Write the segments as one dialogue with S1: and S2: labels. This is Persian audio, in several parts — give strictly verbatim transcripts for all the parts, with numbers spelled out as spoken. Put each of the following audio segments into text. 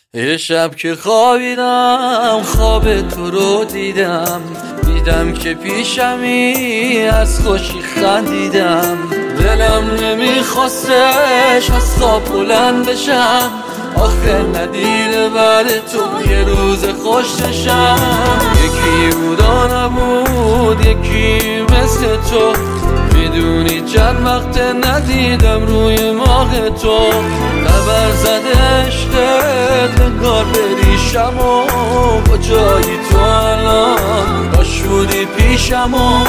S1: یه شب که خوابیدم خواب تو رو دیدم، دیدم که پیشمی از خوشی خندیدم. دلم نمیخواستش از خواب بلند بشم، آخه ندیده بعد تو یه روز خوش نشم. یکی بود و نبود یکی مثل تو، میدونی چند وقت ندیدم روی ماه تو. خبر زده عشقت انگار بریشم و کجایی تو الان باش بودی پیشم و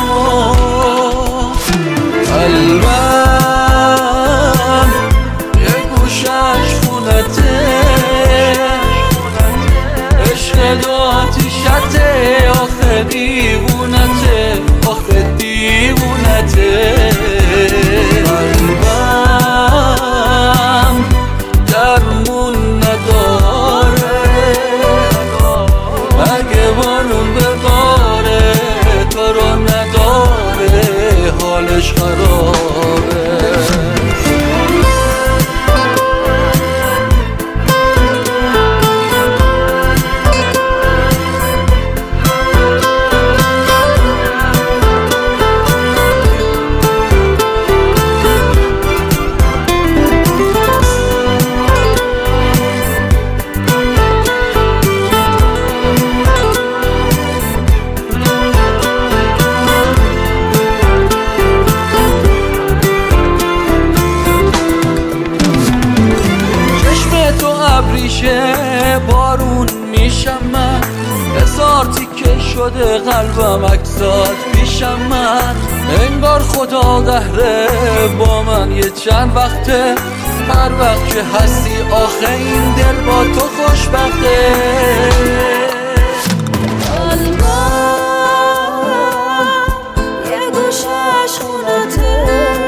S1: قلبم یه گوشش خونته، عشق دو آتیشته، آخه دیوونته، آخه دیوونته. قلبم درمون نداره، اگه بارون بباره تو رو نداره، حالش خرابه. ابریشه بارون میشم من، هزار تیکه شده قلبم اکسات پیشم من. انگار خدا قهره با من یه چند وقته، هر وقت که هستی آخه این دل با تو خوشبخته.
S2: قلبم یه گوشش خونته،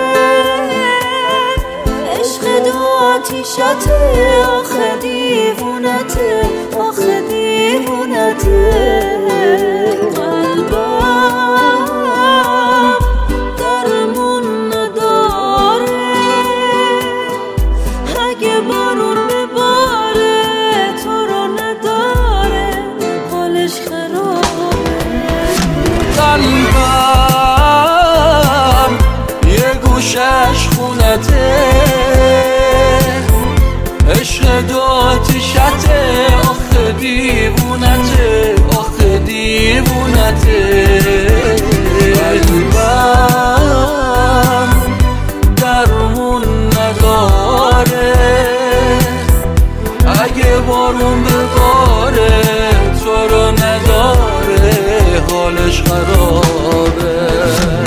S2: عشق دو آتیشته، آخه دیوونته، آخه دیوونته. قلبم درمون نداره، اگه بارون بباره تو رو نداره، حالش خرابه.
S1: قلبم یه گوشش خونته، عشق دو آتیشته، آخه دیوونته، آخه دیوونته. قلبم درمون نداره، اگه بارون بباره تو رو نداره، حالش خرابه.